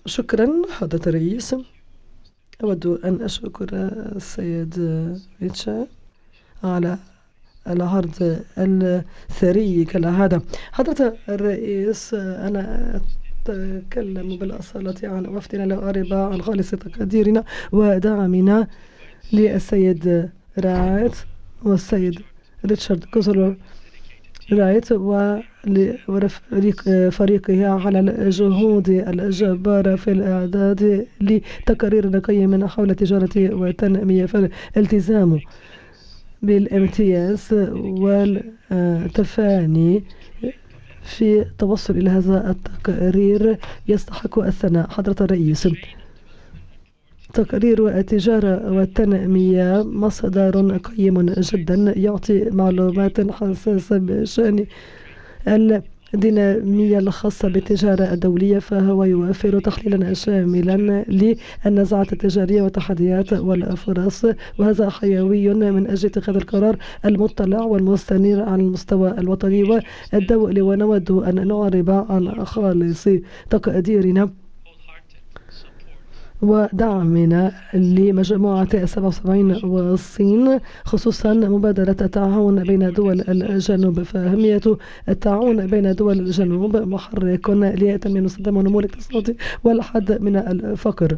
شكرا حضرة الرئيس. أود أن أشكر السيد ريتشارد على العرض الثري كالعادة. حضرة الرئيس، أنا أتكلم بالأصالة عن وفدنا الأغاربة عن خالص تقديرنا ودعمنا للسيد رايت والسيد ريتشارد كوزلور رايت وفريقه على الجهود الجبارة في الإعداد لتقارير نقية حول التجارة والتنمية، فالالتزام بالامتياز والتفاني في التوصل إلى هذا التقرير يستحق الثناء. حضرة الرئيس، تقرير التجارة والتنمية مصدر قيم جدا يعطي معلومات حساسة بشأن الدينامية الخاصة بالتجارة الدولية، فهو يوفر تحليلا شاملا للنزاعات التجارية والتحديات والفرص، وهذا حيوي من أجل اتخاذ القرار المطلع والمستنير على المستوى الوطني والدولي. ونود أن نعرب عن خالص تقديرنا ودعمنا لمجموعة 77 والصين، خصوصا مبادرة التعاون بين دول الجنوب، فأهمية التعاون بين دول الجنوب محرك لتنمية المستدامة ونمو الاقتصادي والحد من الفقر.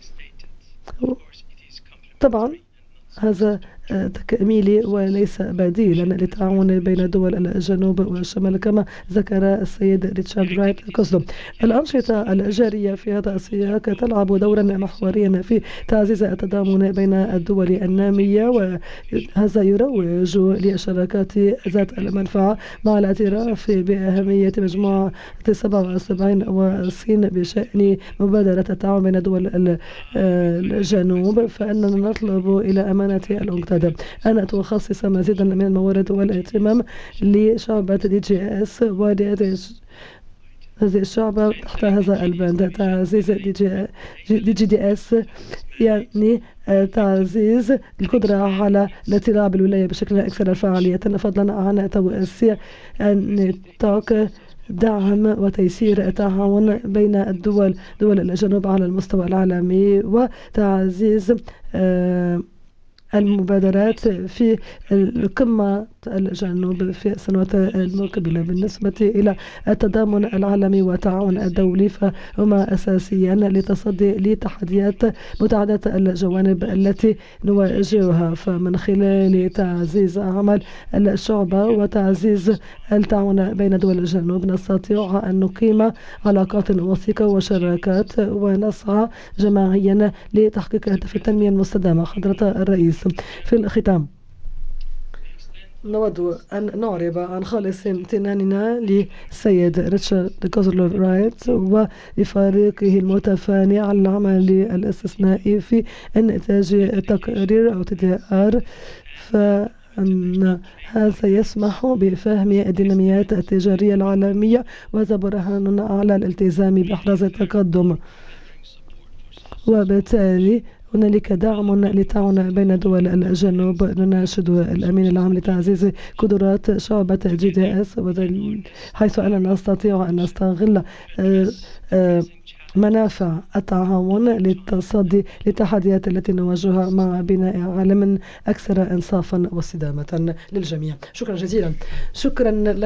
طبعا هذا تكميلي وليس بديلا للتعاون بين دول الجنوب والشمال كما ذكر السيد ريتشارد رايت كوزلو. الأنشطة الجارية في هذا السياق تلعب دورا محوريا في تعزيز التضامن بين الدول النامية، وهذا يروج للشراكات ذات المنفعة مع الاعتراف بأهمية مجموعة 77 والصين بشأن مبادرة التعاون بين دول الجنوب، فإننا نطلب إلى أمانة المنتدى أن تخصص مزيدا من الموارد والاهتمام لشعبة DGS وهذه الشعبة تحت هذا البند. تعزيز DGS يعني تعزيز القدرة على الاطلاع بالولاية بشكل أكثر فعالية، فضلا عن توسيع نطاق دعم وتيسير التعاون بين دول الجنوب على المستوى العالمي، وتعزيز المبادرات في القمة الجنوب في السنوات المقبلة. بالنسبة إلى التضامن العالمي والتعاون الدولي فهما أساسيان لتصدي لتحديات متعددة الجوانب التي نواجهها، فمن خلال تعزيز عمل الشعبة وتعزيز التعاون بين دول الجنوب نستطيع أن نقيم علاقات وثيقة وشراكات ونسعى جماعيا لتحقيق هدف التنمية المستدامة. حضرة الرئيس، في الختام نود أن نعرب عن خالص امتناننا للسيد ريتشارد كوزلور رايت ولفريقه المتفاني على العمل الاستثنائي في إنتاج التقرير أو TDR، فأن هذا يسمح بفهم الديناميات التجارية العالمية، وهذا برهان على الالتزام بإحراز التقدم، وبالتالي هنالك دعم للتعاون بين دول الجنوب. نناشد الأمين العام لتعزيز قدرات شعبة GDS حيث أننا نستطيع أن نستغل منافع التعاون للتصدي للتحديات التي نواجهها مع بناء عالم أكثر إنصافا واستدامة للجميع. شكرا جزيلا. شكرا.